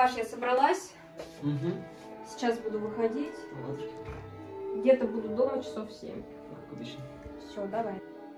Паш, я собралась. Угу. Сейчас буду выходить. Ладно. Где-то буду дома часов 7. Как обычно. Все, давай.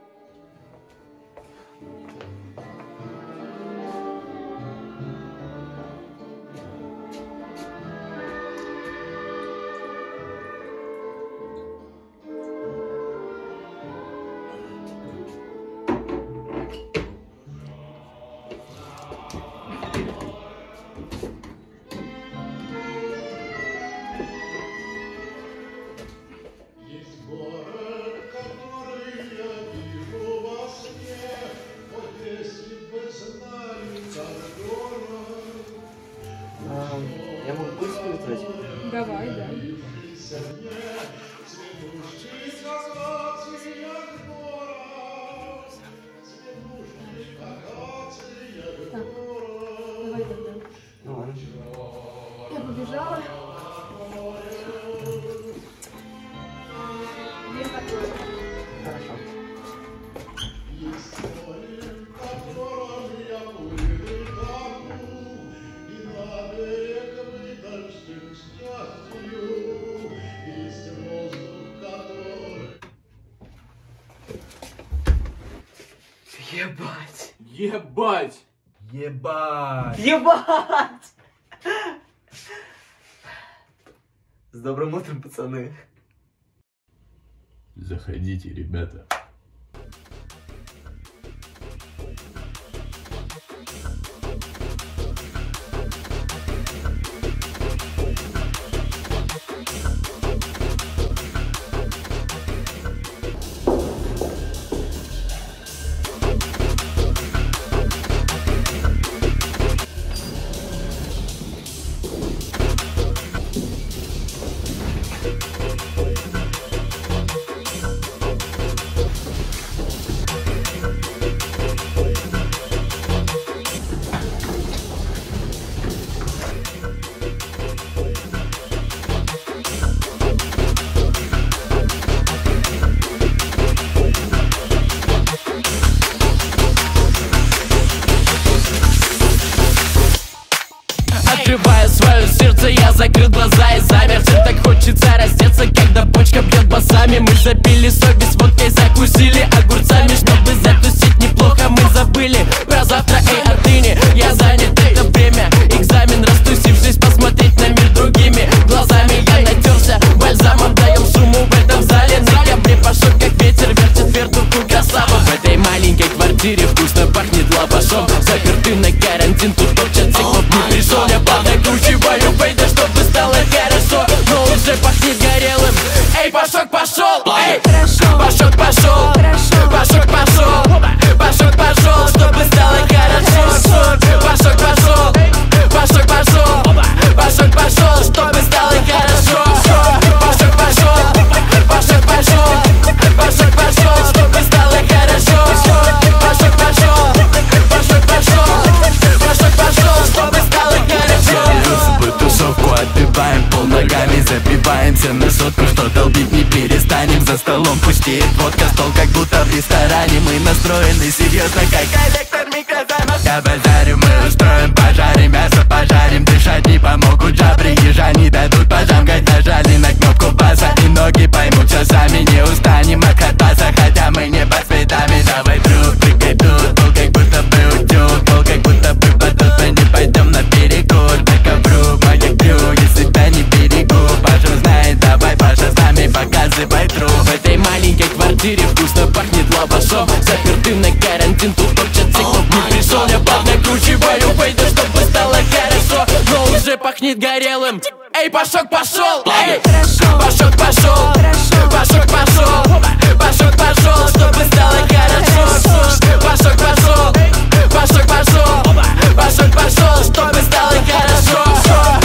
Я могу пульс полетать? Давай, да. Так, давай тогда. Ну ладно. Я побежала. Дверь закрою. Хорошо. Ебать! Ебать! Ебать! Ебать! С добрым утром, пацаны. Заходите, ребята. Открываю свое сердце, я закрыл глаза и замер. Всем так хочется раздеться, когда почка бьет басами. Мы запили совесть водкой, закусили огурцами. Чтобы затусить неплохо, мы забыли про завтра и отныне я занят это время. Экзамен, растусившись, посмотреть на мир другими глазами. Я натерся бальзамом, даем шуму в этом зале. Ноябре пошел, как ветер, вертит вертуху красава. В этой маленькой квартире вкусно пахнет лавашом. Заперты на карантин, тут топчат циклоп не пришел. Я плавно кручиваю пейда, чтобы стало хорошо. Но уже пахнет горелым. Эй, Пашок пошел! Эй, Пашок пошел! Пашок пошел! Пашок пошел, чтобы стало хорошо. Пашок пошел! Пашок пошел! Пашок пошел, чтобы стало хорошо. Пашок пошел! Пашок пошел! Пашок пошел, чтобы стало хорошо. Пашок пошел! Пашок пошел! Пашок пошел, чтобы стало хорошо. Любую тусовку отбиваем, пол ногами забиваемся на сотку, что долбить не перестанем. За столом пустеет водка, стол как будто в ресторане. Мы настроены серьезно, как коллектор микрозаймов. Я базарю, мы устроим пожары, мясо пожарим. Дышать не помогут жабры, ежа не дадут пожамкать. Нажали на кнопку баса и ноги поймут часами. Не устанем откататься, хотя мы не под цветами. Давай, друг, прыгай тут, пол как будто бы утюг, пол как будто бы батут. Мы не пойдем на перекур, на ковру, моя крю, если тебя не берегу. Паша знает, давай, Паша с нами, показывай труп. В этой маленькой квартире вкусно пахнет лавашом. Заперты на карантин, тут топчат циклоп не пришел. Я плавно кручиваю пейда, чтобы стало хорошо. Но уже пахнет горелым. Эй, Пашок пошел! Эй, Пашок пошел! Пашок пошел! Пашок пошел, чтобы стало хорошо. Пашок пошел! Пашок пошел! Пашок пошел, чтобы стало хорошо.